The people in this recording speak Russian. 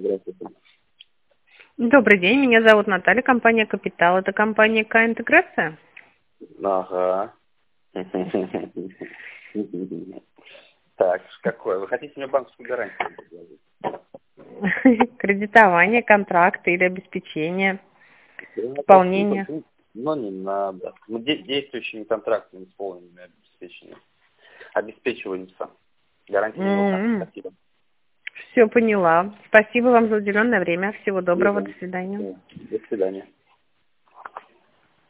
Здравствуйте. Добрый день, меня зовут Наталья, компания «Капитал». Это компания К-интеграция? Ага. Так, какой? Вы хотите мне банковскую гарантию предложить? Кредитование, контракты или обеспечение, Да, пополнение. спасибо, но не надо. Мы действующими контрактами исполненными обеспечиваемся. Гарантия не нужна. Спасибо. Все поняла. Спасибо вам за уделенное время. Всего доброго. До До свидания. свидания.